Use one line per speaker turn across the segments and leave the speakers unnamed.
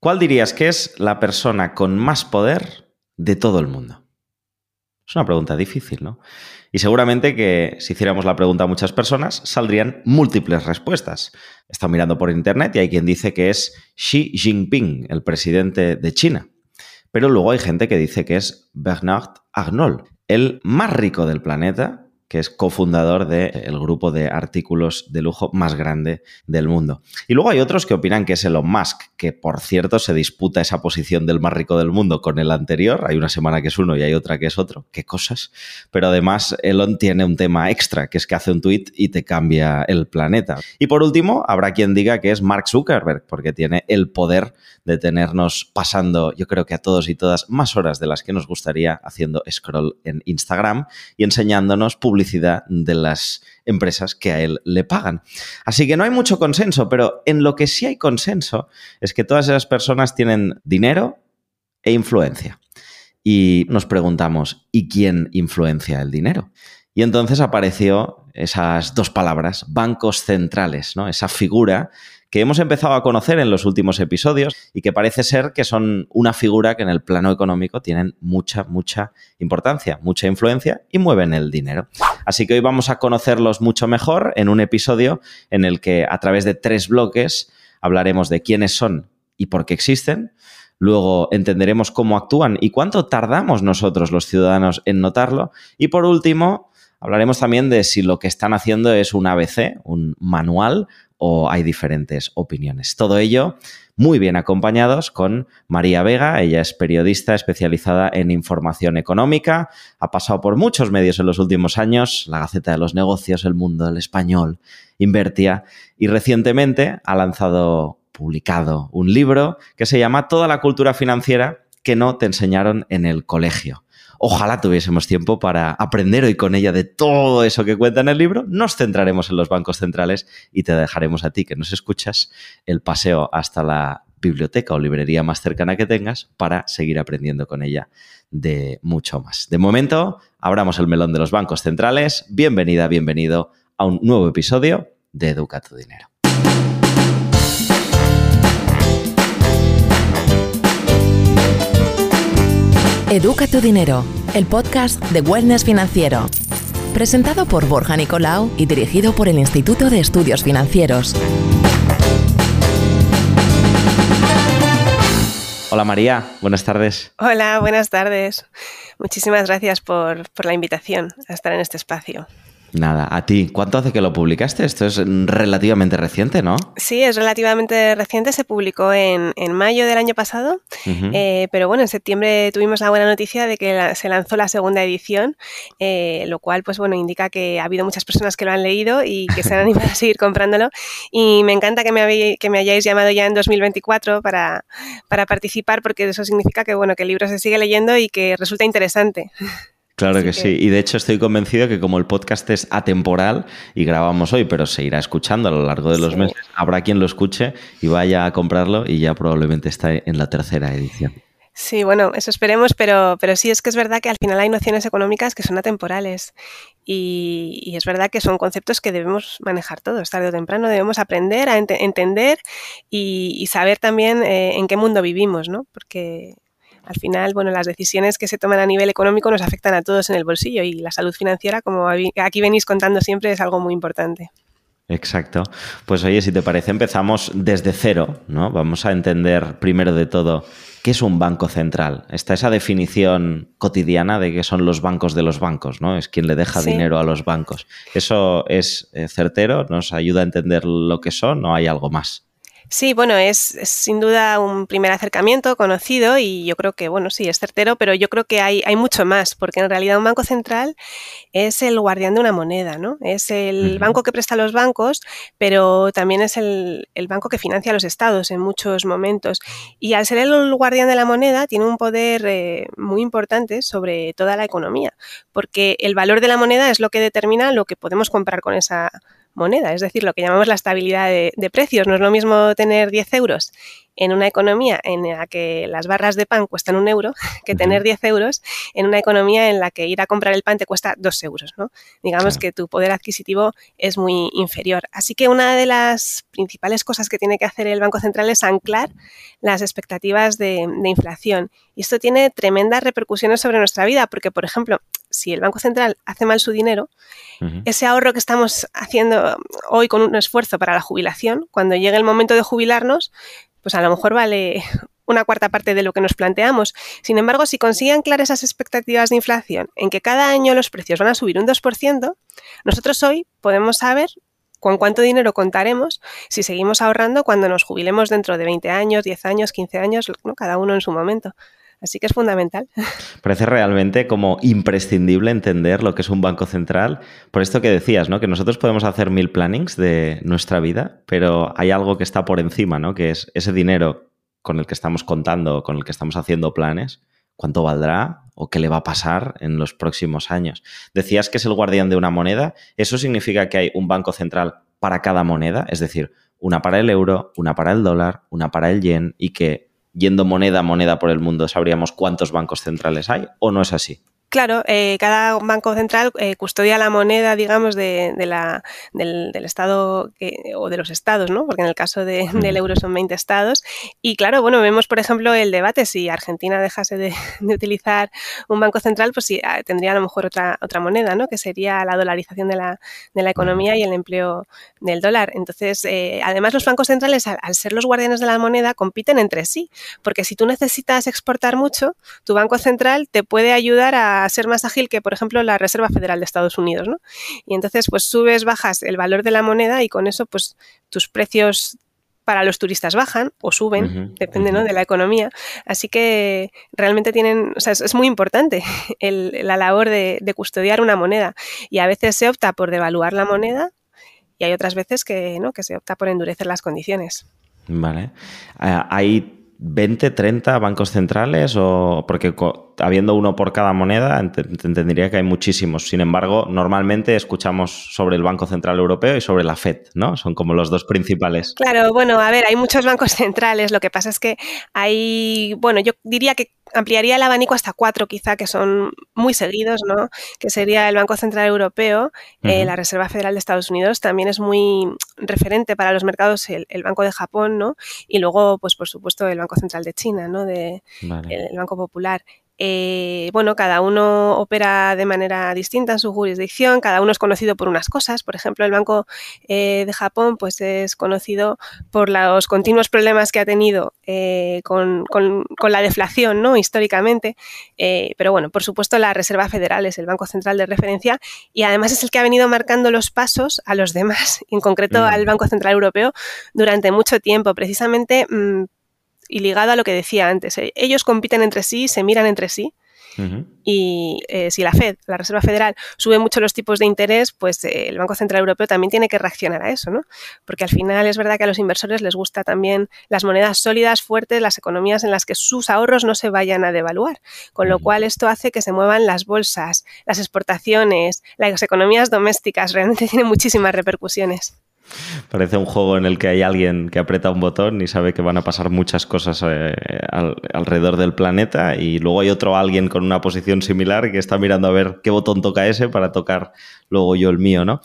¿Cuál dirías que es la persona con más poder de todo el mundo? Es una pregunta difícil, ¿no? Y seguramente que si hiciéramos la pregunta a muchas personas, saldrían múltiples respuestas. He estado mirando por internet y hay quien dice que es Xi Jinping, el presidente de China. Pero luego hay gente que dice que es Bernard Arnault, el más rico del planeta, que es cofundador del grupo de artículos de lujo más grande del mundo. Y luego hay otros que opinan que es Elon Musk, que por cierto se disputa esa posición del más rico del mundo con el anterior. Hay una semana que es uno y hay otra que es otro. ¡Qué cosas! Pero además Elon tiene un tema extra, que es que hace un tuit y te cambia el planeta. Y por último, habrá quien diga que es Mark Zuckerberg, porque tiene el poder de tenernos pasando, yo creo que a todos y todas, más horas de las que nos gustaría haciendo scroll en Instagram y enseñándonos publicidad de las empresas que a él le pagan. Así que no hay mucho consenso, pero en lo que sí hay consenso es que todas esas personas tienen dinero e influencia. Y nos preguntamos, ¿y quién influencia el dinero? Y entonces apareció esas dos palabras, bancos centrales, ¿no? Esa figura que hemos empezado a conocer en los últimos episodios y que parece ser que son una figura que en el plano económico tienen mucha importancia, mucha influencia y mueven el dinero. Así que hoy vamos a conocerlos mucho mejor en un episodio en el que a través de 3 bloques hablaremos de quiénes son y por qué existen. Luego entenderemos cómo actúan y cuánto tardamos nosotros los ciudadanos en notarlo. Y por último, hablaremos también de si lo que están haciendo es un ABC, un manual, o hay diferentes opiniones. Todo ello muy bien acompañados con María Vega. Ella es periodista especializada en información económica. Ha pasado por muchos medios en los últimos años, La Gaceta de los Negocios, El Mundo, El Español, Invertia, y recientemente ha publicado un libro que se llama Toda la cultura financiera que no te enseñaron en el colegio. Ojalá tuviésemos tiempo para aprender hoy con ella de todo eso que cuenta en el libro. Nos centraremos en los bancos centrales y te dejaremos a ti, que nos escuchas, el paseo hasta la biblioteca o librería más cercana que tengas para seguir aprendiendo con ella de mucho más. De momento, abramos el melón de los bancos centrales. Bienvenida, bienvenido a un nuevo episodio de Educa tu Dinero.
Educa tu Dinero, el podcast de Wellness Financiero. Presentado por Borja Nicolau y dirigido por el Instituto de Estudios Financieros.
Hola María, buenas tardes.
Hola, buenas tardes. Muchísimas gracias por la invitación a estar en este espacio.
Nada, a ti. ¿Cuánto hace que lo publicaste? Esto es relativamente reciente, ¿no?
Sí, es relativamente reciente. Se publicó en mayo del año pasado, pero bueno, en septiembre tuvimos la buena noticia de que se lanzó la segunda edición, lo cual, pues bueno, indica que ha habido muchas personas que lo han leído y que se han animado a seguir comprándolo. Y me encanta que me hayáis llamado ya en 2024 para participar, porque eso significa que, bueno, que el libro se sigue leyendo y que resulta interesante.
Claro que sí. Y de hecho estoy convencido que como el podcast es atemporal y grabamos hoy, pero se irá escuchando a lo largo de los meses, habrá quien lo escuche y vaya a comprarlo y ya probablemente está en la tercera edición.
Sí, bueno, eso esperemos, pero sí es que es verdad que al final hay nociones económicas que son atemporales y es verdad que son conceptos que debemos manejar todos, tarde o temprano debemos aprender a entender y saber también en qué mundo vivimos, ¿no? Porque al final, bueno, las decisiones que se toman a nivel económico nos afectan a todos en el bolsillo y la salud financiera, como aquí venís contando siempre, es algo muy importante.
Exacto. Pues oye, si te parece, empezamos desde cero, ¿no? Vamos a entender primero de todo qué es un banco central. Está esa definición cotidiana de qué son los bancos de los bancos, ¿no? Es quien le deja dinero a los bancos. ¿Eso es certero? ¿Nos ayuda a entender lo que son o hay algo más?
Sí, bueno, es sin duda un primer acercamiento conocido y yo creo que, bueno, sí, es certero, pero yo creo que hay mucho más, porque en realidad un banco central es el guardián de una moneda, ¿no? Es el banco que presta a los bancos, pero también es el banco que financia a los estados en muchos momentos. Y al ser el guardián de la moneda tiene un poder muy importante sobre toda la economía, porque el valor de la moneda es lo que determina lo que podemos comprar con esa moneda, es decir, lo que llamamos la estabilidad de precios. No es lo mismo tener 10 euros en una economía en la que las barras de pan cuestan 1 euro que tener 10 euros en una economía en la que ir a comprar el pan te cuesta 2 euros, ¿no? Digamos que tu poder adquisitivo es muy inferior. Así que una de las principales cosas que tiene que hacer el Banco Central es anclar las expectativas de inflación. Y esto tiene tremendas repercusiones sobre nuestra vida, porque, por ejemplo, si el Banco Central hace mal su dinero, ese ahorro que estamos haciendo hoy con un esfuerzo para la jubilación, cuando llegue el momento de jubilarnos, pues a lo mejor vale una cuarta parte de lo que nos planteamos. Sin embargo, si consigue anclar esas expectativas de inflación en que cada año los precios van a subir un 2%, nosotros hoy podemos saber con cuánto dinero contaremos si seguimos ahorrando cuando nos jubilemos dentro de 20 años, 10 años, 15 años, ¿no? Cada uno en su momento. Así que es fundamental.
Parece realmente como imprescindible entender lo que es un banco central. Por esto que decías, ¿no? Que nosotros podemos hacer 1000 plannings de nuestra vida, pero hay algo que está por encima, ¿no? Que es ese dinero con el que estamos contando, con el que estamos haciendo planes, cuánto valdrá o qué le va a pasar en los próximos años. Decías que es el guardián de una moneda. ¿Eso significa que hay un banco central para cada moneda? Es decir, una para el euro, una para el dólar, una para el yen, y que yendo moneda a moneda por el mundo sabríamos cuántos bancos centrales hay, ¿o no es así?
Claro, cada banco central custodia la moneda, digamos, del estado o de los estados, ¿no? Porque en el caso del euro son 20 estados. Y claro, bueno, vemos, por ejemplo, el debate. Si Argentina dejase de utilizar un banco central, pues sí, tendría a lo mejor otra moneda, ¿no? Que sería la dolarización de la economía y el empleo del dólar. Entonces, además, los bancos centrales, al ser los guardianes de la moneda, compiten entre sí. Porque si tú necesitas exportar mucho, tu banco central te puede ayudar a ser más ágil que, por ejemplo, la Reserva Federal de Estados Unidos, ¿no? Y entonces, pues subes, bajas el valor de la moneda y con eso, pues tus precios para los turistas bajan o suben, depende, ¿no? de la economía. Así que realmente tienen, o sea, es muy importante la labor de custodiar una moneda. Y a veces se opta por devaluar la moneda y hay otras veces que, ¿no? que se opta por endurecer las condiciones.
Vale. ¿Hay 20, 30 bancos centrales? O porque habiendo uno por cada moneda, entendería que hay muchísimos. Sin embargo, normalmente escuchamos sobre el Banco Central Europeo y sobre la FED, ¿no? Son como los dos principales.
Claro, bueno, a ver, hay muchos bancos centrales. Lo que pasa es que hay, bueno, yo diría que ampliaría el abanico hasta 4 quizá, que son muy seguidos, ¿no? Que sería el Banco Central Europeo, la Reserva Federal de Estados Unidos, también es muy referente para los mercados el Banco de Japón, ¿no? Y luego, pues por supuesto, el Banco Central de China, ¿no? El Banco Popular. Bueno, cada uno opera de manera distinta en su jurisdicción, cada uno es conocido por unas cosas. Por ejemplo, el Banco de Japón pues es conocido por los continuos problemas que ha tenido con la deflación, ¿no? históricamente, pero bueno, por supuesto la Reserva Federal es el Banco Central de referencia y además es el que ha venido marcando los pasos a los demás, en concreto al Banco Central Europeo, durante mucho tiempo, precisamente y ligado a lo que decía antes. Ellos compiten entre sí, se miran entre sí. Y si la Fed, la Reserva Federal, sube mucho los tipos de interés, pues el Banco Central Europeo también tiene que reaccionar a eso, ¿no? Porque al final es verdad que a los inversores les gusta también las monedas sólidas, fuertes, las economías en las que sus ahorros no se vayan a devaluar. Con lo cual esto hace que se muevan las bolsas, las exportaciones, las economías domésticas. Realmente tiene muchísimas repercusiones.
Parece un juego en el que hay alguien que aprieta un botón y sabe que van a pasar muchas cosas alrededor del planeta, y luego hay otro alguien con una posición similar que está mirando a ver qué botón toca ese para tocar luego yo el mío, ¿no?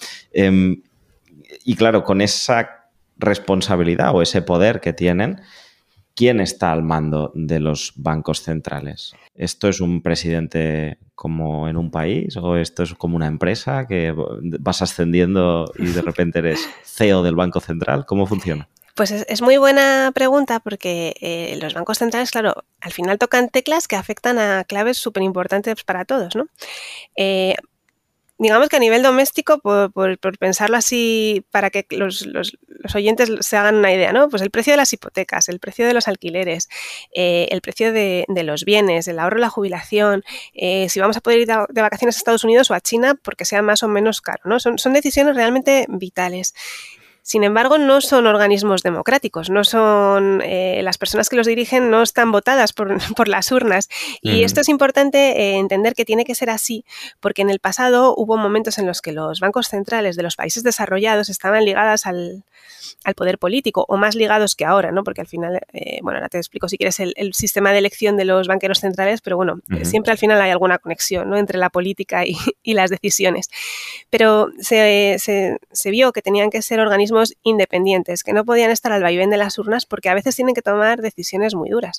Y claro, con esa responsabilidad o ese poder que tienen, ¿quién está al mando de los bancos centrales? ¿Esto es un presidente como en un país o esto es como una empresa que vas ascendiendo y de repente eres CEO del Banco Central? ¿Cómo funciona?
Pues es muy buena pregunta porque los bancos centrales, claro, al final tocan teclas que afectan a claves súper importantes para todos, ¿no? Digamos que a nivel doméstico, por pensarlo así, para que los oyentes se hagan una idea, ¿no? Pues el precio de las hipotecas, el precio de los alquileres, el precio de los bienes, el ahorro, la jubilación, si vamos a poder ir de vacaciones a Estados Unidos o a China porque sea más o menos caro, ¿no? Son decisiones realmente vitales. Sin embargo, no son organismos democráticos, no son las personas que los dirigen no están votadas por las urnas. Y esto es importante entender que tiene que ser así, porque en el pasado hubo momentos en los que los bancos centrales de los países desarrollados estaban ligadas al poder político, o más ligados que ahora, ¿no? Porque al final, bueno, ahora te explico si quieres el sistema de elección de los banqueros centrales, pero bueno, siempre al final hay alguna conexión, ¿no?, entre la política y las decisiones. Pero se vio que tenían que ser organismos independientes, que no podían estar al vaivén de las urnas porque a veces tienen que tomar decisiones muy duras.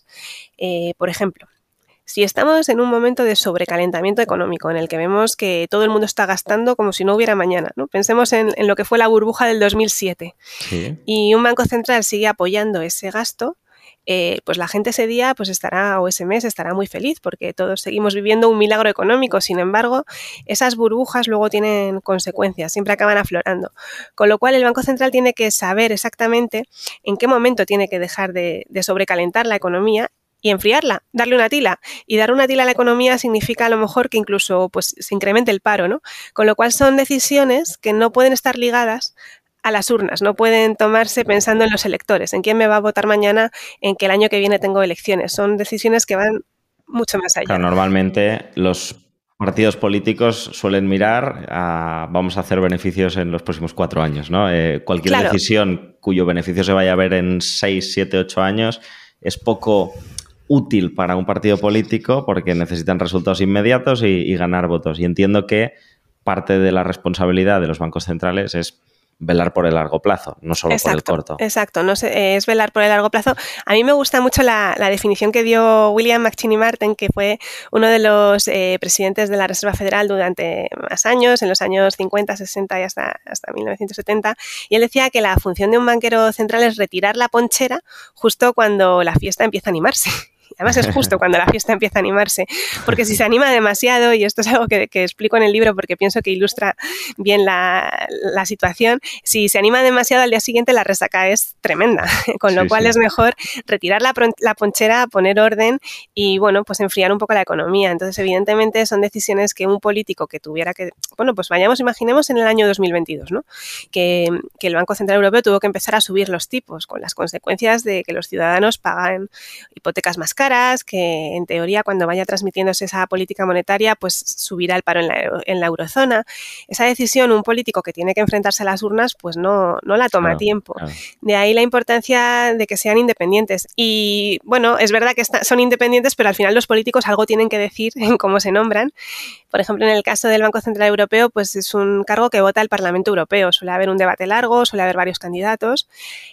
Por ejemplo, si estamos en un momento de sobrecalentamiento económico en el que vemos que todo el mundo está gastando como si no hubiera mañana, ¿no? Pensemos en lo que fue la burbuja del 2007, sí, y un banco central sigue apoyando ese gasto, pues la gente ese día pues estará, o ese mes estará muy feliz porque todos seguimos viviendo un milagro económico. Sin embargo, esas burbujas luego tienen consecuencias, siempre acaban aflorando. Con lo cual el Banco Central tiene que saber exactamente en qué momento tiene que dejar de sobrecalentar la economía y enfriarla, darle una tila. Y dar una tila a la economía significa a lo mejor que incluso pues, se incremente el paro, ¿no? Con lo cual son decisiones que no pueden estar ligadas a las urnas, no pueden tomarse pensando en los electores, en quién me va a votar mañana, en que el año que viene tengo elecciones. Son decisiones que van mucho más allá.
Claro, normalmente los partidos políticos suelen mirar a vamos a hacer beneficios en los próximos 4 años, ¿no? Cualquier decisión cuyo beneficio se vaya a ver en 6, 7, 8 años es poco útil para un partido político porque necesitan resultados inmediatos y ganar votos. Y entiendo que parte de la responsabilidad de los bancos centrales es velar por el largo plazo, no solo por el corto.
Exacto, no es velar por el largo plazo. A mí me gusta mucho la definición que dio William McChinney Martin, que fue uno de los presidentes de la Reserva Federal durante más años, en los años 50, 60 y hasta 1970, y él decía que la función de un banquero central es retirar la ponchera justo cuando la fiesta empieza a animarse. Además es justo cuando la fiesta empieza a animarse, porque si se anima demasiado, y esto es algo que explico en el libro porque pienso que ilustra bien la situación, si se anima demasiado al día siguiente la resaca es tremenda, con lo cual es mejor retirar la ponchera, poner orden y bueno, pues enfriar un poco la economía. Entonces evidentemente son decisiones que un político que tuviera que, bueno, pues imaginemos en el año 2022, ¿no? Que el Banco Central Europeo tuvo que empezar a subir los tipos con las consecuencias de que los ciudadanos pagan hipotecas más caras, que en teoría cuando vaya transmitiéndose esa política monetaria pues subirá el paro en la eurozona. Esa decisión un político que tiene que enfrentarse a las urnas pues no la toma a tiempo. Claro. De ahí la importancia de que sean independientes. Y bueno, es verdad que son independientes, pero al final los políticos algo tienen que decir en cómo se nombran. Por ejemplo, en el caso del Banco Central Europeo, pues es un cargo que vota el Parlamento Europeo. Suele haber un debate largo, suele haber varios candidatos.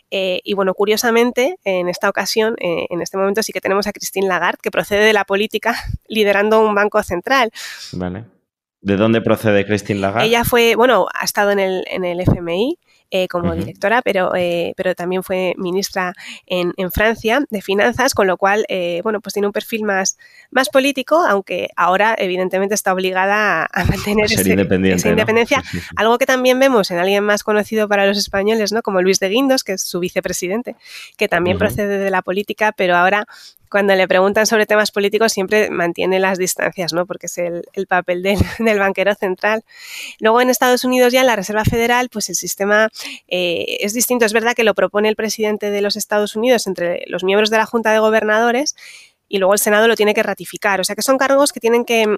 Y bueno, curiosamente, en esta ocasión, en este momento sí que tenemos a Christine Lagarde, que procede de la política liderando un banco central.
Vale. ¿De dónde procede Christine Lagarde?
Ella ha estado en el FMI como directora, pero también fue ministra en Francia de Finanzas, con lo cual, bueno, pues tiene un perfil más político, aunque ahora evidentemente está obligada a mantener esa independencia, ¿no? Sí. Algo que también vemos en alguien más conocido para los españoles, ¿no? Como Luis de Guindos, que es su vicepresidente, que también procede de la política, pero ahora cuando le preguntan sobre temas políticos siempre mantiene las distancias, ¿no? Porque es el papel del banquero central. Luego en Estados Unidos ya en la Reserva Federal pues el sistema es distinto. Es verdad que lo propone el presidente de los Estados Unidos entre los miembros de la Junta de Gobernadores y luego el Senado lo tiene que ratificar. O sea que son cargos que tienen que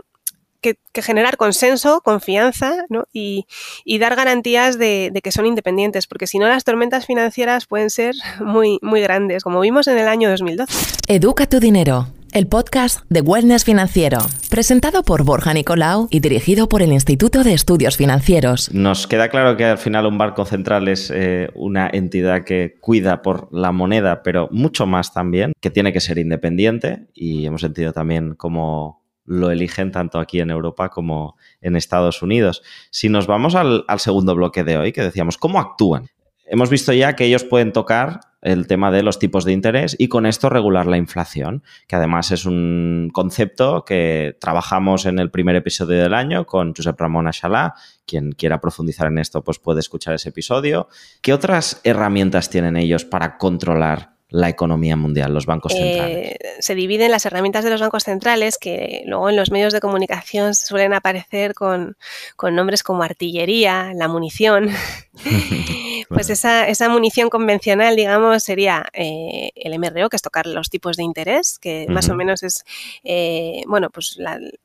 generar consenso, confianza, ¿no? y dar garantías de que son independientes, porque si no las tormentas financieras pueden ser muy, muy grandes, como vimos en el año 2012.
Educa tu dinero, el podcast de Wellness Financiero, presentado por Borja Nicolau y dirigido por el Instituto de Estudios Financieros.
Nos queda claro que al final un banco central es una entidad que cuida por la moneda, pero mucho más también, que tiene que ser independiente, y hemos entendido también cómo lo eligen tanto aquí en Europa como en Estados Unidos. Si nos vamos al segundo bloque de hoy, que decíamos, ¿cómo actúan? Hemos visto ya que ellos pueden tocar el tema de los tipos de interés y con esto regular la inflación, que además es un concepto que trabajamos en el primer episodio del año con Josep Ramon Axalà. Quien quiera profundizar en esto pues puede escuchar ese episodio. ¿Qué otras herramientas tienen ellos para controlar la economía mundial, los bancos centrales?
Se dividen las herramientas de los bancos centrales, que luego en los medios de comunicación suelen aparecer con nombres como artillería, la munición. Pues esa munición convencional, digamos, sería el MRO, que es tocar los tipos de interés, que más o menos es, pues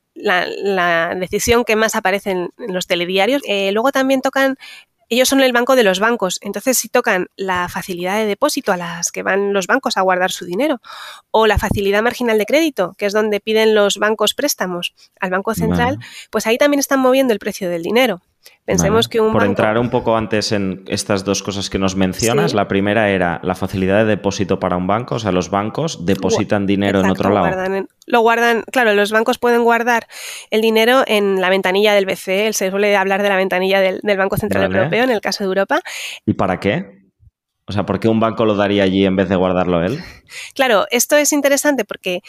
la decisión que más aparece en los telediarios. Luego también tocan. Ellos son el banco de los bancos, entonces si tocan la facilidad de depósito a las que van los bancos a guardar su dinero, o la facilidad marginal de crédito, que es donde piden los bancos préstamos al Banco Central, pues ahí también están moviendo el precio del dinero. Pensemos que un
Por
banco...
entrar un poco antes en estas dos cosas que nos mencionas, la primera era la facilidad de depósito para un banco, o sea, los bancos depositan dinero en otro lado.
Lo guardan, claro, los bancos pueden guardar el dinero en la ventanilla del BCE, se suele hablar de la ventanilla del Banco Central Europeo en el caso de Europa.
¿Y para qué? O sea, ¿por qué un banco lo daría allí en vez de guardarlo él?
Claro, esto es interesante porque,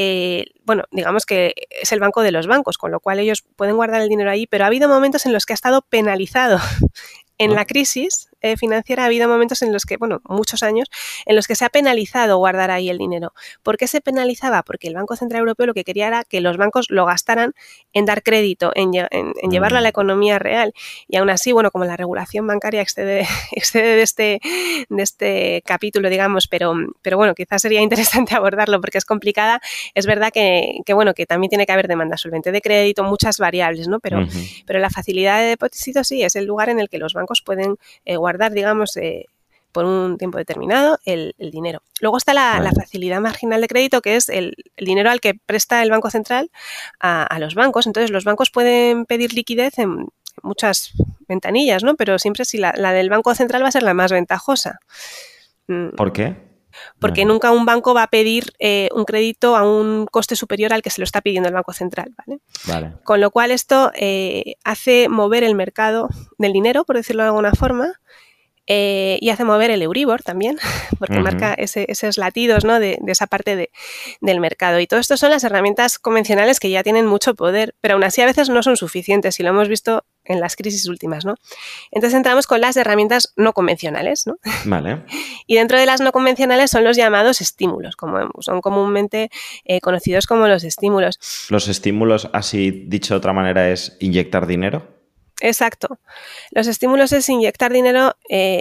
digamos que es el banco de los bancos, con lo cual ellos pueden guardar el dinero ahí, pero ha habido momentos en los que ha estado penalizado en la crisis financiera. Ha habido momentos en los que, muchos años, en los que se ha penalizado guardar ahí el dinero. ¿Por qué se penalizaba? Porque el Banco Central Europeo lo que quería era que los bancos lo gastaran en dar crédito, en llevarlo a la economía real. Y aún así, como la regulación bancaria excede de este capítulo, digamos, pero quizás sería interesante abordarlo porque es complicada. Es verdad que también tiene que haber demanda solvente de crédito, muchas variables, ¿no? Pero la facilidad de depósito sí es el lugar en el que los bancos pueden guardar, digamos, por un tiempo determinado el dinero. Luego está la facilidad marginal de crédito, que es el dinero al que presta el Banco Central a los bancos. Entonces, los bancos pueden pedir liquidez en muchas ventanillas, ¿no? Pero siempre la del Banco Central va a ser la más ventajosa.
¿Por qué?
Porque nunca un banco va a pedir un crédito a un coste superior al que se lo está pidiendo el Banco Central, ¿vale? Con lo cual esto hace mover el mercado del dinero, por decirlo de alguna forma, y hace mover el Euribor también, porque marca esos latidos, ¿no? de esa parte del mercado. Y todo esto son las herramientas convencionales que ya tienen mucho poder, pero aún así a veces no son suficientes, y lo hemos visto en las crisis últimas, ¿no? Entonces entramos con las herramientas no convencionales, ¿no?
Vale.
Y dentro de las no convencionales son los llamados estímulos, son comúnmente conocidos como los estímulos.
Los estímulos, así dicho de otra manera, es inyectar dinero.
Exacto. Los estímulos es inyectar dinero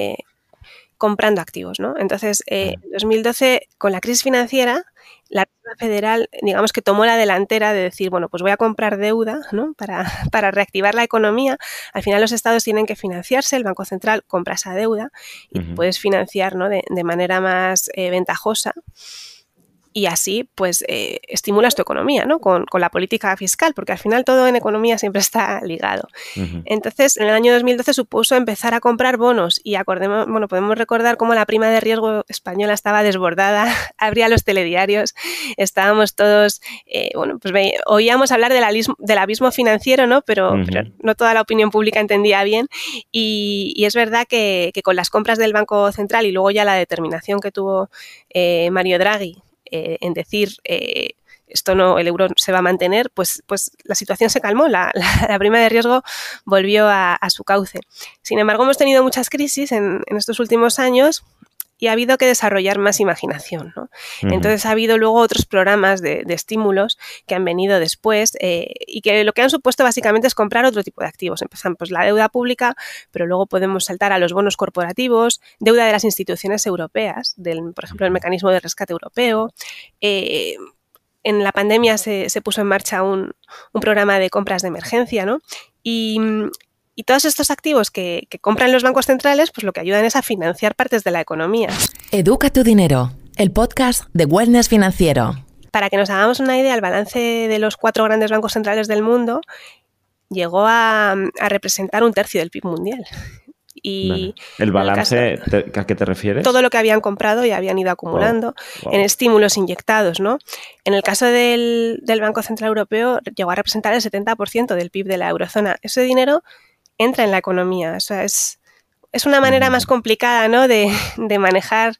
comprando activos, ¿no? Entonces, en 2012, con la crisis financiera, la Reserva Federal, digamos que tomó la delantera de decir, pues voy a comprar deuda, ¿no? para reactivar la economía. Al final los estados tienen que financiarse, el Banco Central compra esa deuda y puedes financiar, ¿no? de manera más ventajosa. Y así, pues, estimulas tu economía, ¿no? Con la política fiscal, porque al final todo en economía siempre está ligado. Entonces, en el año 2012 supuso empezar a comprar bonos y podemos recordar cómo la prima de riesgo española estaba desbordada, abría los telediarios, estábamos todos, oíamos hablar del abismo financiero, ¿no? Pero no toda la opinión pública entendía bien y es verdad que con las compras del Banco Central y luego ya la determinación que tuvo Mario Draghi en decir el euro se va a mantener, pues la situación se calmó, la prima de riesgo volvió a su cauce. Sin embargo, hemos tenido muchas crisis en estos últimos años y ha habido que desarrollar más imaginación, ¿no? Entonces ha habido luego otros programas de estímulos que han venido después y que lo que han supuesto básicamente es comprar otro tipo de activos. Empezamos pues la deuda pública, pero luego podemos saltar a los bonos corporativos, deuda de las instituciones europeas, por ejemplo el mecanismo de rescate europeo. En la pandemia se puso en marcha un programa de compras de emergencia, ¿no? Y todos estos activos que compran los bancos centrales, pues lo que ayudan es a financiar partes de la economía.
Educa tu dinero, el podcast de Wellness Financiero.
Para que nos hagamos una idea, el balance de los 4 grandes bancos centrales del mundo llegó a representar 1/3 del PIB mundial. Y
¿El balance a qué te refieres?
Todo lo que habían comprado y habían ido acumulando en estímulos inyectados, ¿no? En el caso del Banco Central Europeo llegó a representar el 70% del PIB de la eurozona. Ese dinero entra en la economía. O sea, es una manera más complicada, ¿no? de manejar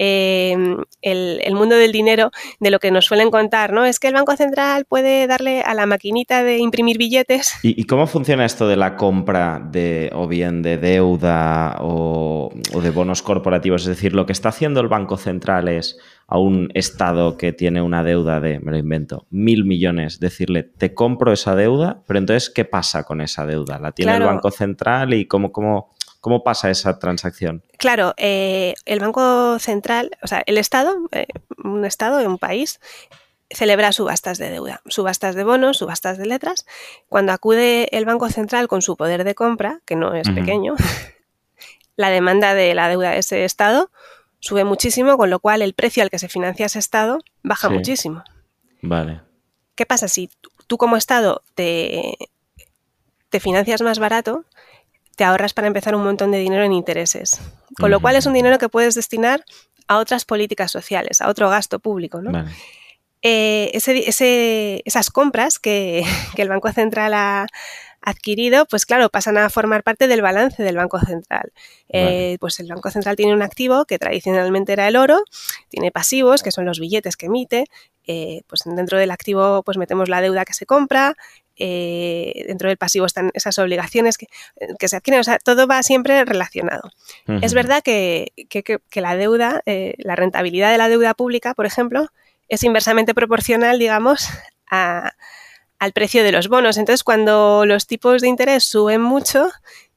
el mundo del dinero de lo que nos suelen contar, ¿no? Es que el Banco Central puede darle a la maquinita de imprimir billetes.
¿Y cómo funciona esto de la compra o bien de deuda o de bonos corporativos? Es decir, lo que está haciendo el Banco Central es a un Estado que tiene una deuda de, me lo invento, 1.000 millones, decirle, te compro esa deuda, pero entonces, ¿qué pasa con esa deuda? ¿La tiene el Banco Central y cómo ¿Cómo pasa esa transacción?
Claro, el Banco Central, o sea, el Estado, un país, celebra subastas de deuda, subastas de bonos, subastas de letras. Cuando acude el Banco Central con su poder de compra, que no es pequeño, la demanda de la deuda de ese Estado sube muchísimo, con lo cual el precio al que se financia ese Estado baja muchísimo.
Vale.
¿Qué pasa? Si tú como Estado te financias más barato, te ahorras para empezar un montón de dinero en intereses. Con lo cual es un dinero que puedes destinar a otras políticas sociales, a otro gasto público, ¿no?
Vale.
Esas compras que el Banco Central ha adquirido, pues claro, pasan a formar parte del balance del Banco Central. Vale. Pues el Banco Central tiene un activo que tradicionalmente era el oro, tiene pasivos, que son los billetes que emite, pues dentro del activo pues metemos la deuda que se compra, dentro del pasivo están esas obligaciones que se adquieren, o sea, todo va siempre relacionado. Es verdad que la deuda, la rentabilidad de la deuda pública, por ejemplo, es inversamente proporcional, digamos, al precio de los bonos. Entonces, cuando los tipos de interés suben mucho,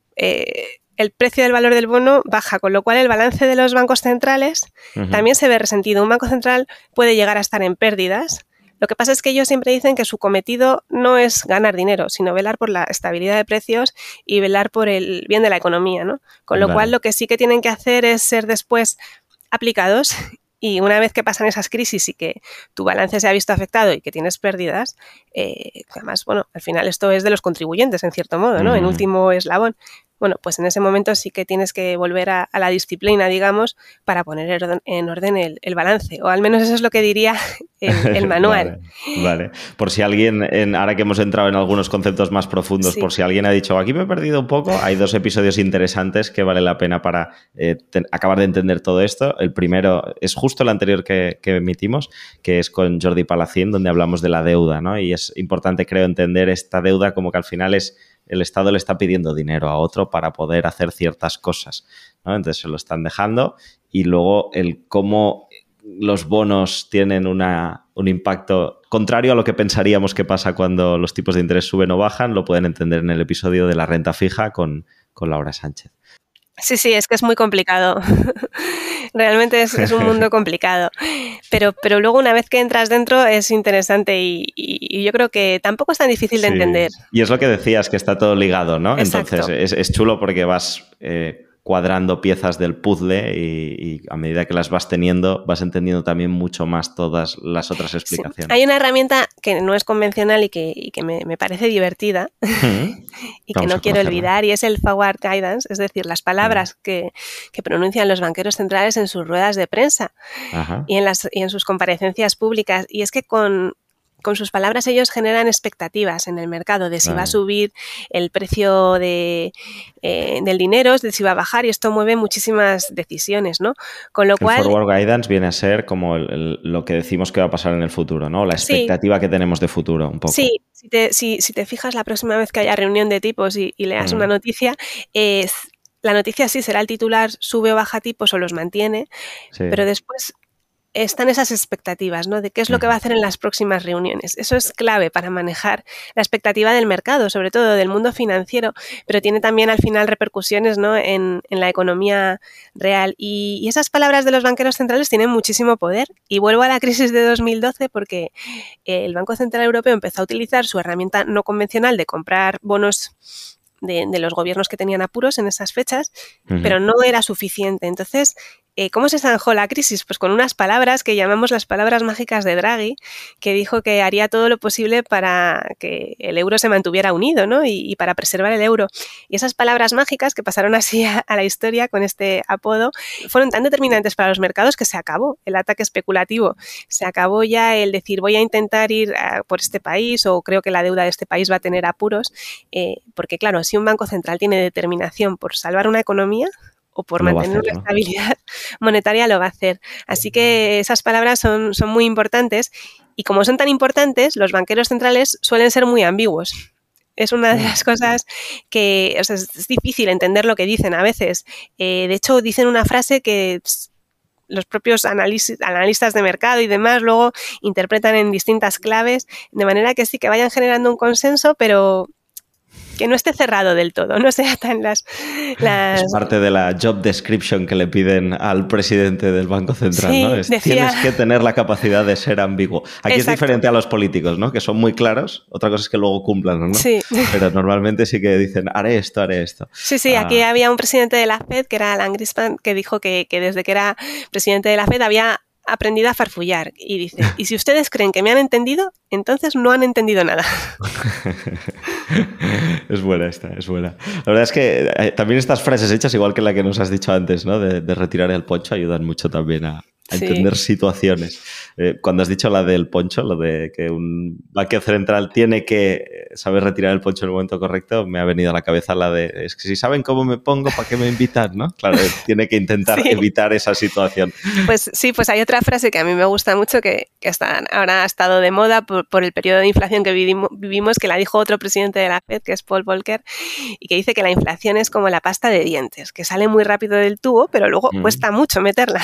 el precio del valor del bono baja, con lo cual el balance de los bancos centrales también se ve resentido. Un banco central puede llegar a estar en pérdidas. Lo que pasa es que ellos siempre dicen que su cometido no es ganar dinero, sino velar por la estabilidad de precios y velar por el bien de la economía, ¿no? Con lo cual, lo que sí que tienen que hacer es ser después aplicados. Y una vez que pasan esas crisis y que tu balance se ha visto afectado y que tienes pérdidas, además, bueno, al final esto es de los contribuyentes, en cierto modo, ¿no? En último eslabón. Bueno, pues en ese momento sí que tienes que volver a la disciplina, digamos, para poner en orden el balance. O al menos eso es lo que diría el manual.
Vale. Por si alguien, ahora que hemos entrado en algunos conceptos más profundos, por si alguien ha dicho, aquí me he perdido un poco, hay 2 episodios interesantes que vale la pena para acabar de entender todo esto. El primero es justo el anterior que emitimos, que es con Jordi Palacín, donde hablamos de la deuda, ¿no? Y es importante, creo, entender esta deuda como que al final es el Estado le está pidiendo dinero a otro para poder hacer ciertas cosas, ¿no? Entonces se lo están dejando y luego el cómo los bonos tienen un impacto contrario a lo que pensaríamos que pasa cuando los tipos de interés suben o bajan, lo pueden entender en el episodio de la renta fija con Laura Sánchez.
Sí, es que es muy complicado. Realmente es un mundo complicado. Pero luego una vez que entras dentro es interesante y yo creo que tampoco es tan difícil de entender.
Y es lo que decías, que está todo ligado, ¿no?
Exacto.
Entonces es chulo porque vas cuadrando piezas del puzzle y a medida que las vas teniendo vas entendiendo también mucho más todas las otras explicaciones.
Sí. Hay una herramienta que no es convencional y que me parece divertida y que no quiero olvidar, y es el Forward Guidance, es decir, las palabras que pronuncian los banqueros centrales en sus ruedas de prensa y en sus comparecencias públicas. Y es que con sus palabras ellos generan expectativas en el mercado de si va a subir el precio del dinero, de si va a bajar, y esto mueve muchísimas decisiones, ¿no? Con lo cual,
el Forward Guidance viene a ser como lo que decimos que va a pasar en el futuro, ¿no? La expectativa que tenemos de futuro, un poco.
Sí, si te fijas la próxima vez que haya reunión de tipos y leas una noticia, la noticia sí será el titular, sube o baja tipos o los mantiene, pero después están esas expectativas, ¿no? De qué es lo que va a hacer en las próximas reuniones. Eso es clave para manejar la expectativa del mercado, sobre todo del mundo financiero, pero tiene también al final repercusiones, ¿no? en la economía real. Y esas palabras de los banqueros centrales tienen muchísimo poder. Y vuelvo a la crisis de 2012 porque el Banco Central Europeo empezó a utilizar su herramienta no convencional de comprar bonos de los gobiernos que tenían apuros en esas fechas, pero no era suficiente. Entonces, ¿cómo se zanjó la crisis? Pues con unas palabras que llamamos las palabras mágicas de Draghi, que dijo que haría todo lo posible para que el euro se mantuviera unido, ¿no? Y para preservar el euro. Y esas palabras mágicas que pasaron así a la historia con este apodo fueron tan determinantes para los mercados que se acabó el ataque especulativo. Se acabó ya el decir voy a intentar ir por este país o creo que la deuda de este país va a tener apuros, porque claro, si un banco central tiene determinación por salvar una economía o por mantener una estabilidad monetaria, lo va a hacer. Así que esas palabras son muy importantes y como son tan importantes, los banqueros centrales suelen ser muy ambiguos. Es una de las cosas que es difícil entender lo que dicen a veces. De hecho, dicen una frase que los propios analistas de mercado y demás luego interpretan en distintas claves, de manera que sí que vayan generando un consenso, pero que no esté cerrado del todo, no sea tan las...
Es parte de la job description que le piden al presidente del Banco Central,
sí,
¿no? Tienes que tener la capacidad de ser ambiguo. Aquí
Exacto.
Es diferente a los políticos, ¿no? Que son muy claros, otra cosa es que luego cumplan, ¿no?
Sí.
Pero normalmente sí que dicen, haré esto.
Sí, aquí había un presidente de la FED, que era Alan Greenspan, que dijo que desde que era presidente de la FED había aprendido a farfullar, y dice, y si ustedes creen que me han entendido, entonces no han entendido nada.
Es buena esta, es buena. La verdad es que también estas frases hechas, igual que la que nos has dicho antes, ¿no? De retirar el poncho, ayudan mucho también a entender situaciones. Cuando has dicho la del poncho, lo de que un banquero central tiene que saber retirar el poncho en el momento correcto, me ha venido a la cabeza la de, es que si saben cómo me pongo, ¿para qué me invitan? ¿No? Claro, tiene que intentar evitar esa situación.
Pues sí, pues hay otra frase que a mí me gusta mucho, que ahora ha estado de moda por el periodo de inflación que vivimos, que la dijo otro presidente de la FED, que es Paul Volcker, y que dice que la inflación es como la pasta de dientes, que sale muy rápido del tubo, pero luego cuesta mucho meterla.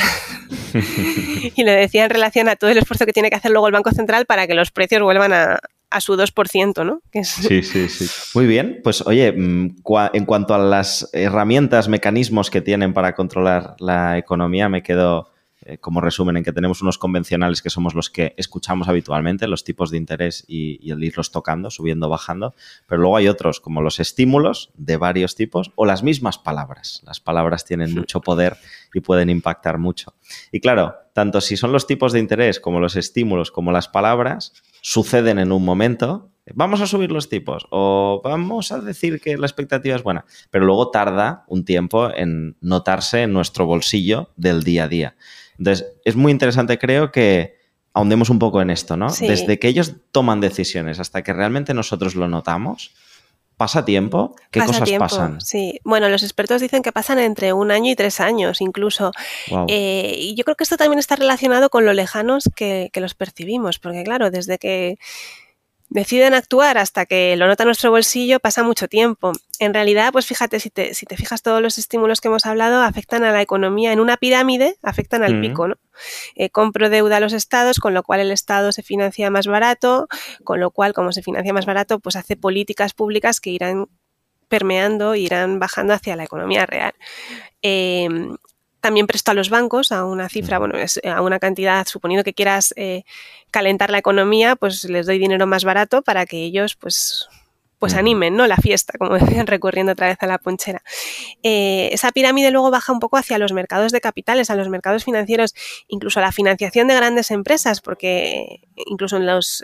Y lo decía en relación a todo el esfuerzo que tiene que hacer luego el Banco Central para que los precios vuelvan a su 2%, ¿no?
Sí. Muy bien, pues oye, en cuanto a las herramientas, mecanismos que tienen para controlar la economía, me quedo como resumen en que tenemos unos convencionales que somos los que escuchamos habitualmente, los tipos de interés y el irlos tocando, subiendo, bajando, pero luego hay otros como los estímulos de varios tipos o las mismas palabras. Las palabras tienen mucho poder y pueden impactar mucho. Y claro, tanto si son los tipos de interés como los estímulos como las palabras, suceden en un momento, vamos a subir los tipos o vamos a decir que la expectativa es buena, pero luego tarda un tiempo en notarse en nuestro bolsillo del día a día. Entonces, es muy interesante, creo, que ahondemos un poco en esto, ¿no?
Sí.
Desde que ellos toman decisiones hasta que realmente nosotros lo notamos, ¿pasa tiempo? ¿Qué cosas pasan?
Sí, bueno, los expertos dicen que pasan entre 1 año y 3 años incluso.
Wow.
Y yo creo que esto también está relacionado con lo lejanos que los percibimos, porque claro, desde que deciden actuar hasta que lo nota nuestro bolsillo pasa mucho tiempo. En realidad, pues fíjate, si te fijas, todos los estímulos que hemos hablado afectan a la economía. En una pirámide afectan al pico, ¿no? Compro deuda a los estados, con lo cual el estado se financia más barato, con lo cual, como se financia más barato, pues hace políticas públicas que irán permeando, irán bajando hacia la economía real. También presto a los bancos a una cifra, bueno, a una cantidad, suponiendo que quieras calentar la economía, pues les doy dinero más barato para que ellos pues animen, ¿no? La fiesta, como decían, recurriendo otra vez a la ponchera. Esa pirámide luego baja un poco hacia los mercados de capitales, a los mercados financieros, incluso a la financiación de grandes empresas, porque incluso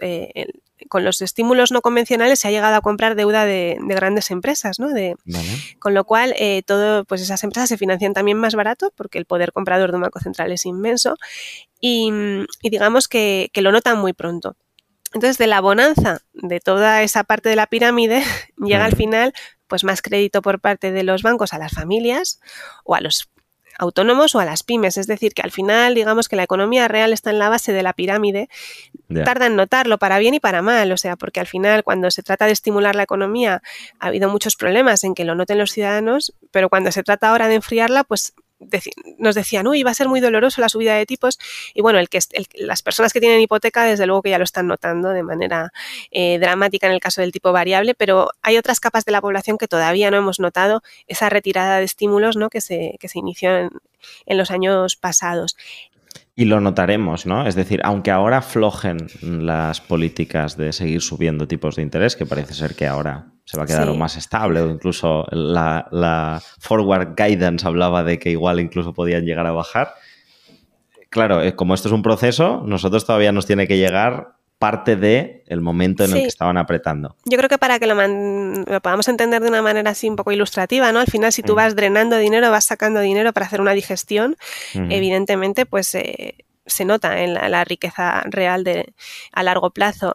con los estímulos no convencionales se ha llegado a comprar deuda de grandes empresas, ¿no?
Vale.
Con lo cual, pues esas empresas se financian también más barato porque el poder comprador de un banco central es inmenso y digamos que lo notan muy pronto. Entonces, de la bonanza de toda esa parte de la pirámide llega al final pues más crédito por parte de los bancos a las familias o a los autónomos o a las pymes. Es decir, que al final, digamos que la economía real está en la base de la pirámide. Tarda en notarlo para bien y para mal, o sea, porque al final, cuando se trata de estimular la economía, ha habido muchos problemas en que lo noten los ciudadanos, pero cuando se trata ahora de enfriarla, pues nos decían, uy, va a ser muy doloroso la subida de tipos, y bueno, las personas que tienen hipoteca desde luego que ya lo están notando de manera dramática en el caso del tipo variable, pero hay otras capas de la población que todavía no hemos notado esa retirada de estímulos, ¿no? que se inició en los años pasados.
Y lo notaremos, ¿no? Es decir, aunque ahora aflojen las políticas de seguir subiendo tipos de interés, que parece ser que ahora se va a quedar más estable, o incluso la forward guidance hablaba de que igual incluso podían llegar a bajar. Claro, como esto es un proceso, nosotros todavía nos tiene que llegar parte del momento en el que estaban apretando.
Yo creo que para que lo podamos entender de una manera así un poco ilustrativa, ¿no? Al final, si tú vas drenando dinero, vas sacando dinero para hacer una digestión, evidentemente, pues se nota en la riqueza real a largo plazo.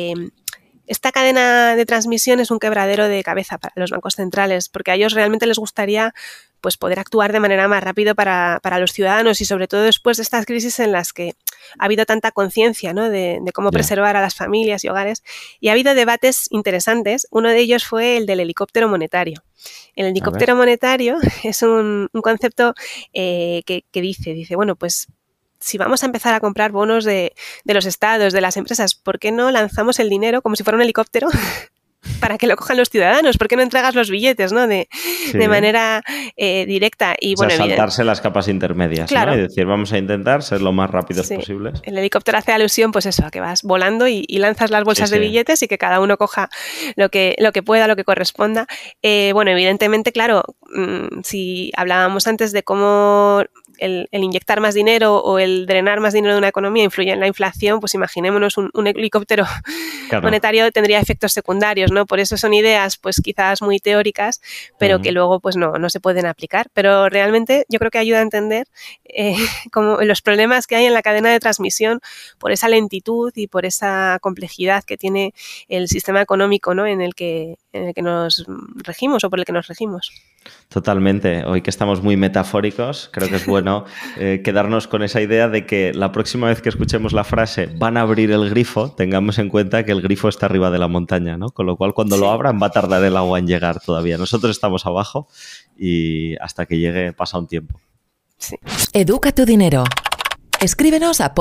Esta cadena de transmisión es un quebradero de cabeza para los bancos centrales, porque a ellos realmente les gustaría pues poder actuar de manera más rápida para los ciudadanos y sobre todo después de estas crisis en las que ha habido tanta conciencia, ¿no? de cómo preservar a las familias y hogares, y ha habido debates interesantes. Uno de ellos fue el del helicóptero monetario. El helicóptero monetario es un concepto que dice, bueno, pues si vamos a empezar a comprar bonos de los estados, de las empresas, ¿por qué no lanzamos el dinero como si fuera un helicóptero para que lo cojan los ciudadanos. ¿Por qué no entregas los billetes, ¿no? de manera directa? Y,
bueno, saltarse las capas intermedias,
claro,
¿no? Y decir, vamos a intentar ser lo más rápidos posibles.
El helicóptero hace alusión, pues eso, a que vas volando y lanzas las bolsas de billetes y que cada uno coja lo que pueda, lo que corresponda. Bueno, evidentemente, claro, si hablábamos antes de cómo el inyectar más dinero o el drenar más dinero de una economía influye en la inflación, pues imaginémonos un helicóptero monetario tendría efectos secundarios, ¿no? Por eso son ideas, pues quizás muy teóricas, pero que luego pues no se pueden aplicar. Pero realmente yo creo que ayuda a entender como los problemas que hay en la cadena de transmisión por esa lentitud y por esa complejidad que tiene el sistema económico, ¿no? en el que nos regimos o por el que nos regimos.
Totalmente. Hoy que estamos muy metafóricos, creo que es bueno quedarnos con esa idea de que la próxima vez que escuchemos la frase van a abrir el grifo, tengamos en cuenta que el grifo está arriba de la montaña, ¿no? Con lo cual cuando lo abran va a tardar el agua en llegar todavía. Nosotros estamos abajo y hasta que llegue pasa un tiempo.
Sí. Educa tu dinero. Escríbenos a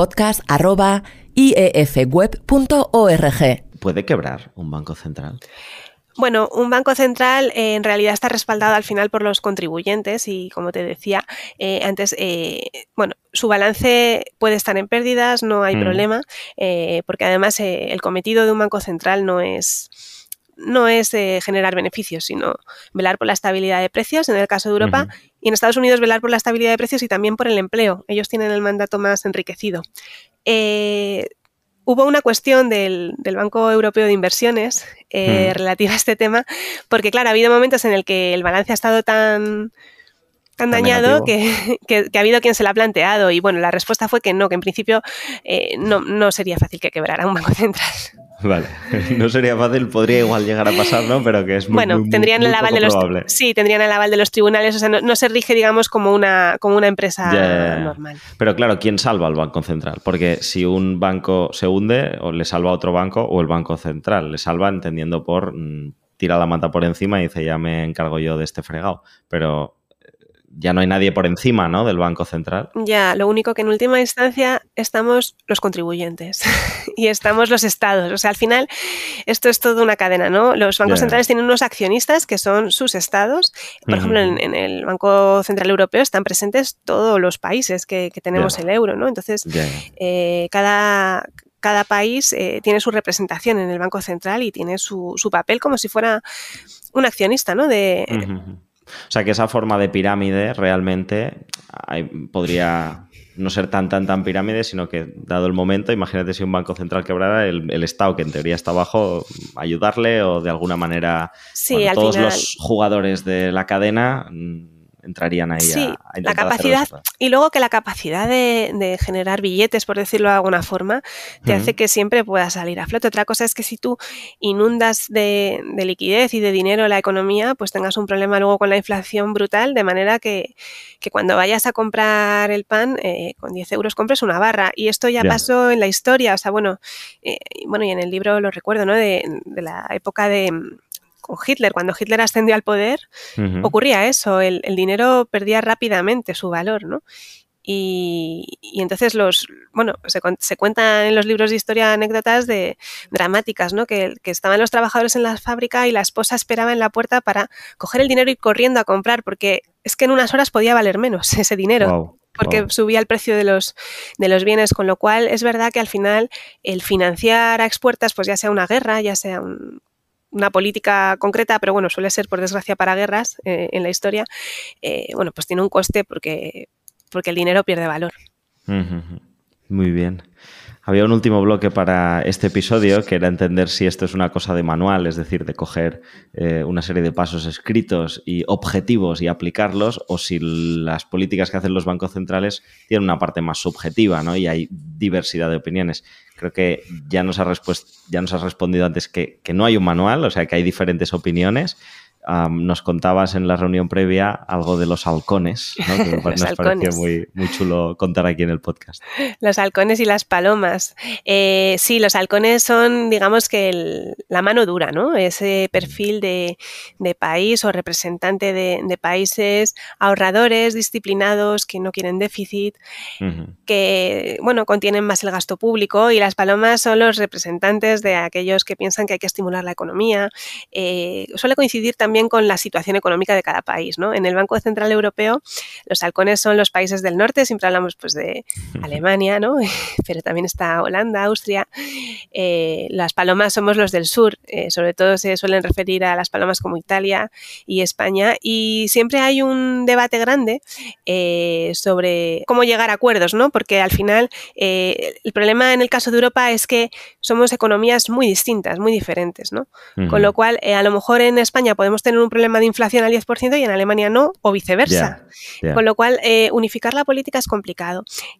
podcast@iefweb.org.
¿Puede quebrar un banco central?
Bueno, un banco central en realidad está respaldado al final por los contribuyentes y, como te decía antes, bueno, su balance puede estar en pérdidas, no hay problema, porque además el cometido de un banco central no es generar beneficios, sino velar por la estabilidad de precios, en el caso de Europa, y en Estados Unidos velar por la estabilidad de precios y también por el empleo. Ellos tienen el mandato más enriquecido. Hubo una cuestión del Banco Europeo de Inversiones relativa a este tema, porque claro, ha habido momentos en el que el balance ha estado tan dañado que ha habido quien se lo ha planteado y bueno, la respuesta fue que no, que en principio no sería fácil que quebrara un banco central.
Vale, no sería fácil, podría igual llegar a pasar, ¿no? Pero que es muy,
bueno,
muy,
tendrían
muy
el aval
poco
de los
probable.
Sí, tendrían el aval de los tribunales, o sea, no se rige, digamos, como una empresa normal.
Pero claro, ¿quién salva al Banco Central? Porque si un banco se hunde, o le salva a otro banco o el Banco Central. Le salva entendiendo por tira la manta por encima y dice, ya me encargo yo de este fregado. Pero ya no hay nadie por encima, ¿no?, del Banco Central.
Ya, lo único que en última instancia estamos los contribuyentes y estamos los estados. O sea, al final esto es toda una cadena, ¿no? Los bancos centrales tienen unos accionistas que son sus estados. Por ejemplo, en el Banco Central Europeo están presentes todos los países que tenemos el euro, ¿no? Entonces, cada país tiene su representación en el Banco Central y tiene su papel como si fuera un accionista, ¿no?
O sea, que esa forma de pirámide realmente podría no ser tan pirámide, sino que, dado el momento, imagínate si un banco central quebrara, el Estado, que en teoría está abajo, ayudarle o de alguna manera todos final los jugadores de la cadena entrarían ahí a
la capacidad. Y luego que la capacidad de generar billetes, por decirlo de alguna forma, te hace que siempre puedas salir a flote. Otra cosa es que si tú inundas de liquidez y de dinero la economía, pues tengas un problema luego con la inflación brutal, de manera que cuando vayas a comprar el pan, con 10 euros compres una barra. Y esto ya pasó en la historia. O sea, bueno, y en el libro lo recuerdo, ¿no? De la época con Hitler, cuando Hitler ascendió al poder, ocurría eso, el dinero perdía rápidamente su valor, ¿no? Y entonces se cuentan en los libros de historia anécdotas dramáticas, ¿no? Que estaban los trabajadores en la fábrica y la esposa esperaba en la puerta para coger el dinero y ir corriendo a comprar, porque es que en unas horas podía valer menos ese dinero. Porque subía el precio de los bienes, con lo cual es verdad que al final el financiar a expuertas, pues ya sea una guerra, ya sea una política concreta, pero bueno, suele ser por desgracia para guerras en la historia, pues tiene un coste porque el dinero pierde valor.
Muy bien. Había un último bloque para este episodio, que era entender si esto es una cosa de manual, es decir, de coger una serie de pasos escritos y objetivos y aplicarlos, o si las políticas que hacen los bancos centrales tienen una parte más subjetiva, ¿no? Y hay diversidad de opiniones. Creo que ya nos has respondido antes que no hay un manual, o sea, que hay diferentes opiniones. nos contabas en la reunión previa algo de los halcones, ¿no? Que nos pareció muy, muy chulo contar aquí en el podcast.
Los halcones y las palomas. Sí, los halcones son, digamos que la mano dura, ¿no? Ese perfil de país o representante de países ahorradores, disciplinados, que no quieren déficit, que, bueno, contienen más el gasto público, y las palomas son los representantes de aquellos que piensan que hay que estimular la economía. Suele coincidir también con la situación económica de cada país, ¿no? En el Banco Central Europeo, los halcones son los países del norte, siempre hablamos pues de Alemania, ¿no? Pero también está Holanda, Austria. Las palomas somos los del sur, sobre todo se suelen referir a las palomas como Italia y España, y siempre hay un debate grande sobre cómo llegar a acuerdos, ¿no? Porque al final el problema en el caso de Europa es que somos economías muy distintas, muy diferentes, ¿no? Con lo cual, a lo mejor en España podemos tener un problema de inflación al 10% y en Alemania no, o viceversa. Con lo cual, unificar la política es complicado.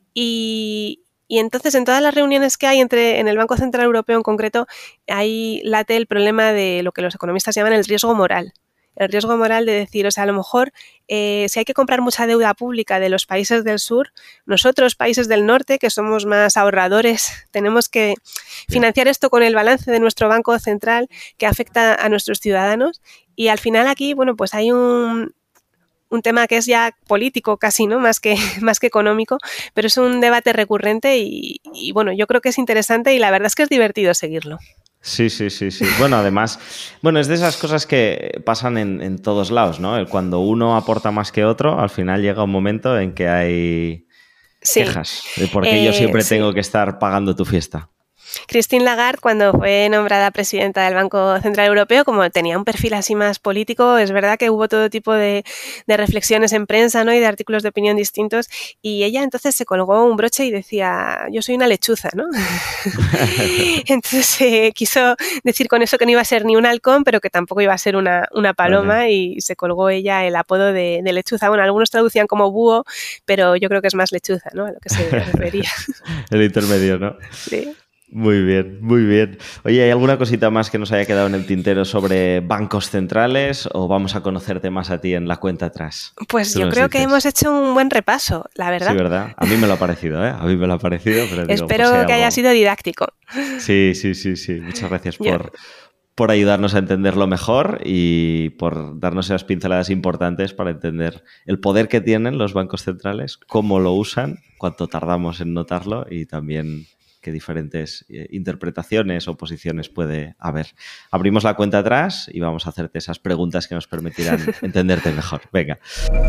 Y entonces, en todas las reuniones que hay en el Banco Central Europeo en concreto, ahí late el problema de lo que los economistas llaman el riesgo moral. El riesgo moral de decir, o sea, a lo mejor si hay que comprar mucha deuda pública de los países del sur, nosotros, países del norte, que somos más ahorradores, tenemos que financiar esto con el balance de nuestro Banco Central que afecta a nuestros ciudadanos. Y al final aquí, bueno, pues hay un tema que es ya político casi, ¿no? Más que económico, pero es un debate recurrente y bueno, yo creo que es interesante y la verdad es que es divertido seguirlo.
Sí. Bueno, además, es de esas cosas que pasan en todos lados, ¿no? Cuando uno aporta más que otro, al final llega un momento en que hay quejas de por qué yo siempre tengo que estar pagando tu fiesta.
Christine Lagarde, cuando fue nombrada presidenta del Banco Central Europeo, como tenía un perfil así más político, es verdad que hubo todo tipo de reflexiones en prensa, ¿no? Y de artículos de opinión distintos, y ella entonces se colgó un broche y decía, yo soy una lechuza, ¿no? Entonces quiso decir con eso que no iba a ser ni un halcón, pero que tampoco iba a ser una paloma, y se colgó ella el apodo de lechuza. Bueno, algunos traducían como búho, pero yo creo que es más lechuza, ¿no? A lo que se refería.
El intermedio, ¿no?
Sí.
Muy bien, muy bien. Oye, ¿hay alguna cosita más que nos haya quedado en el tintero sobre bancos centrales o vamos a conocerte más a ti en la cuenta atrás?
Pues yo creo que hemos hecho un buen repaso, la verdad.
Sí, ¿verdad? A mí me lo ha parecido, ¿eh? A mí me lo ha parecido. Pero
espero que haya sido didáctico.
Sí. Muchas gracias por ayudarnos a entenderlo mejor y por darnos esas pinceladas importantes para entender el poder que tienen los bancos centrales, cómo lo usan, cuánto tardamos en notarlo y también qué diferentes interpretaciones o posiciones puede haber. Abrimos la cuenta atrás y vamos a hacerte esas preguntas que nos permitirán entenderte mejor. Venga.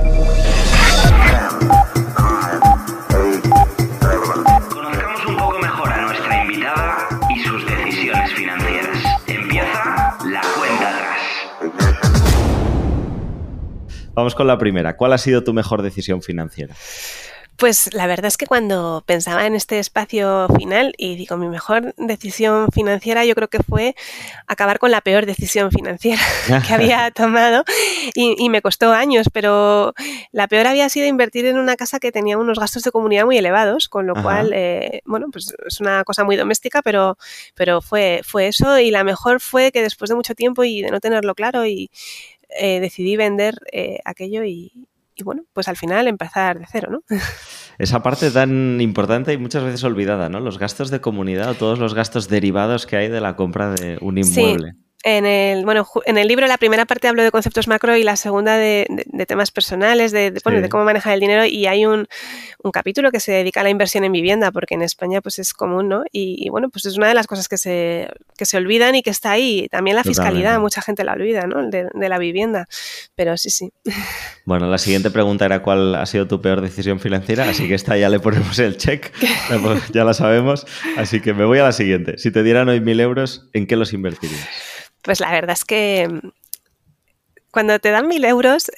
Conozcamos un poco mejor a nuestra invitada y sus decisiones financieras. Empieza la cuenta atrás.
Vamos con la primera. ¿Cuál ha sido tu mejor decisión financiera?
Pues la verdad es que cuando pensaba en este espacio final y digo, mi mejor decisión financiera, yo creo que fue acabar con la peor decisión financiera que había tomado y me costó años, pero la peor había sido invertir en una casa que tenía unos gastos de comunidad muy elevados, con lo cual, pues es una cosa muy doméstica, pero fue eso, y la mejor fue que después de mucho tiempo y de no tenerlo claro decidí vender aquello y bueno, pues al final empezar de cero, ¿no?
Esa parte tan importante y muchas veces olvidada, ¿no? Los gastos de comunidad o todos los gastos derivados que hay de la compra de un inmueble.
Sí. En el libro la primera parte hablo de conceptos macro y la segunda de temas personales, de cómo manejar el dinero, y hay un capítulo que se dedica a la inversión en vivienda, porque en España pues es común, ¿no? Y bueno, pues es una de las cosas que se olvidan y que está ahí. También la fiscalidad, mucha gente la olvida, ¿no? De la vivienda, pero sí.
Bueno, la siguiente pregunta era ¿cuál ha sido tu peor decisión financiera? Así que esta ya le ponemos el check, ya la sabemos. Así que me voy a la siguiente. Si te dieran hoy 1.000 euros, ¿en qué los invertirías?
Pues la verdad es que cuando te dan 1.000 euros,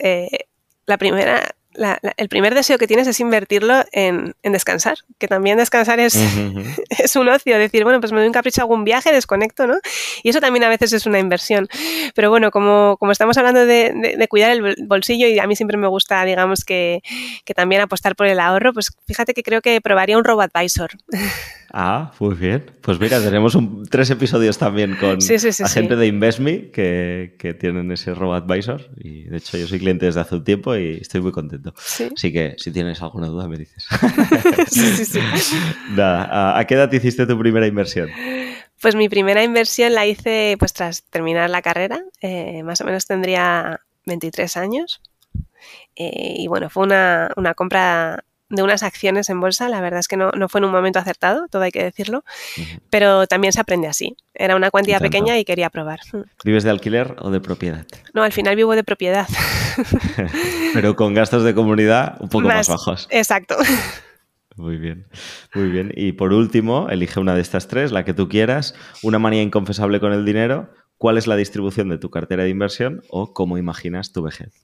el primer deseo que tienes es invertirlo en descansar, que también descansar es un ocio, decir, bueno, pues me doy un capricho a algún viaje, desconecto, ¿no? Y eso también a veces es una inversión. Pero bueno, como estamos hablando de cuidar el bolsillo, y a mí siempre me gusta, digamos, que también apostar por el ahorro, pues fíjate que creo que probaría un robo-advisor.
Ah, muy bien. Pues mira, tenemos 3 episodios también con gente de InvestMe que tienen ese robo-advisor y de hecho yo soy cliente desde hace un tiempo y estoy muy contento.
¿Sí?
Así que si tienes alguna duda me dices.
Sí.
Nada, ¿a qué edad hiciste tu primera inversión?
Pues mi primera inversión la hice pues tras terminar la carrera, más o menos tendría 23 años y bueno, fue una compra de unas acciones en bolsa. La verdad es que no fue en un momento acertado, todo hay que decirlo, pero también se aprende así. Era una cuantía pequeña y quería probar.
¿Vives de alquiler o de propiedad?
No, al final vivo de propiedad.
Pero con gastos de comunidad un poco más bajos.
Exacto.
Muy bien, muy bien. Y por último, elige una de estas 3, la que tú quieras. Una manía inconfesable con el dinero. ¿Cuál es la distribución de tu cartera de inversión o cómo imaginas tu vejez?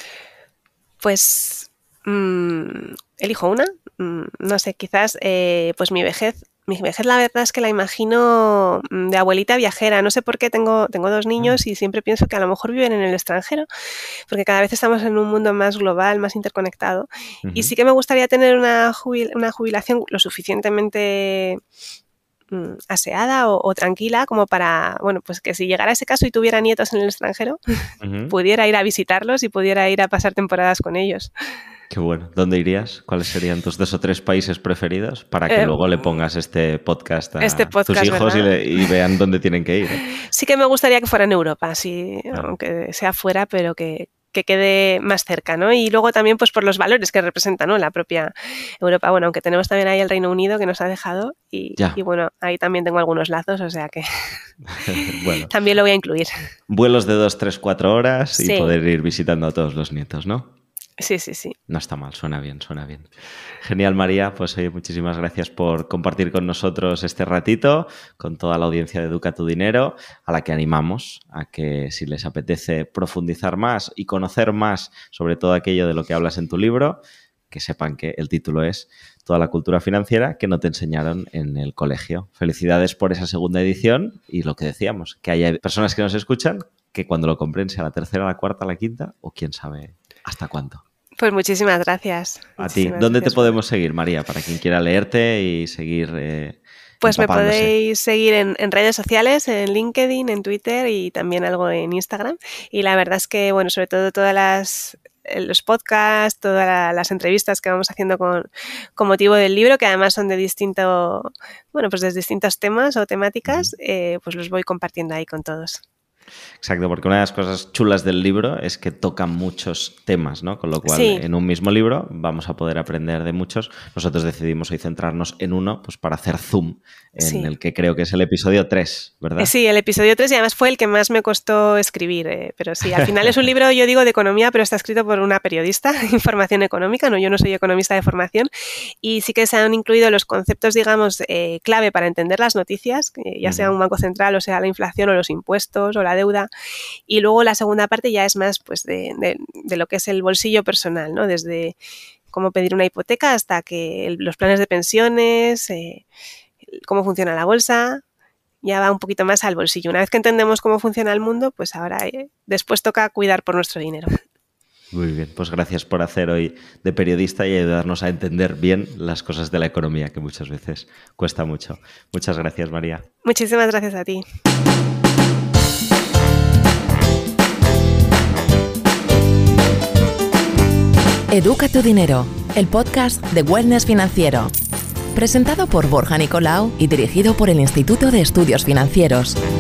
Pues elijo una. No sé, quizás pues mi vejez la verdad es que la imagino de abuelita viajera. No sé por qué tengo 2 niños y siempre pienso que a lo mejor viven en el extranjero, porque cada vez estamos en un mundo más global, más interconectado. Y sí que me gustaría tener una jubilación lo suficientemente aseada o tranquila como para, bueno, pues que si llegara ese caso y tuviera nietos en el extranjero, pudiera ir a visitarlos y pudiera ir a pasar temporadas con ellos.
Qué bueno. ¿Dónde irías? ¿Cuáles serían tus 2 o 3 países preferidos para que luego le pongas este podcast a tus hijos y vean dónde tienen que ir?
Sí que me gustaría que fuera en Europa, sí, aunque sea fuera, pero que quede más cerca, ¿no? Y luego también pues por los valores que representa, ¿no?, la propia Europa. Bueno, aunque tenemos también ahí el Reino Unido que nos ha dejado y bueno, ahí también tengo algunos lazos, o sea que bueno, también lo voy a incluir.
Vuelos de 2, 3, 4 horas y poder ir visitando a todos los nietos, ¿no?
Sí.
No está mal, suena bien. Genial, María. Pues oye, muchísimas gracias por compartir con nosotros este ratito, con toda la audiencia de Educa tu Dinero, a la que animamos a que si les apetece profundizar más y conocer más sobre todo aquello de lo que hablas en tu libro, que sepan que el título es Toda la cultura financiera que no te enseñaron en el colegio. Felicidades por esa segunda edición y lo que decíamos, que haya personas que nos escuchan que cuando lo compren sea la 3ª, la 4ª, la 5ª o quién sabe hasta cuánto.
Pues muchísimas gracias.
A ti. ¿Dónde te podemos seguir, María? Para quien quiera leerte y seguir
pues me podéis seguir en redes sociales, en LinkedIn, en Twitter y también algo en Instagram. Y la verdad es que, bueno, sobre todo todas los podcasts, todas las entrevistas que vamos haciendo con motivo del libro, que además son de distintos temas o temáticas, pues los voy compartiendo ahí con todos.
Exacto, porque una de las cosas chulas del libro es que tocan muchos temas, ¿no? Con lo cual, en un mismo libro vamos a poder aprender de muchos. Nosotros decidimos hoy centrarnos en uno, pues para hacer zoom en el que creo que es el episodio 3, ¿verdad?
Sí, el episodio 3 y además fue el que más me costó escribir. Pero sí, al final es un libro, yo digo, de economía, pero está escrito por una periodista, información económica, ¿no? Yo no soy economista de formación y sí que se han incluido los conceptos, digamos, clave para entender las noticias, ya sea un banco central o sea la inflación o los impuestos o la deuda. Y luego la segunda parte ya es más pues de lo que es el bolsillo personal, ¿no? Desde cómo pedir una hipoteca hasta que los planes de pensiones, cómo funciona la bolsa, ya va un poquito más al bolsillo. Una vez que entendemos cómo funciona el mundo, pues ahora después toca cuidar por nuestro dinero.
Muy bien, pues gracias por hacer hoy de periodista y ayudarnos a entender bien las cosas de la economía, que muchas veces cuesta mucho. Muchas gracias, María.
Muchísimas gracias a ti.
Educa tu Dinero, el podcast de Wellness Financiero. Presentado por Borja Nicolau y dirigido por el Instituto de Estudios Financieros.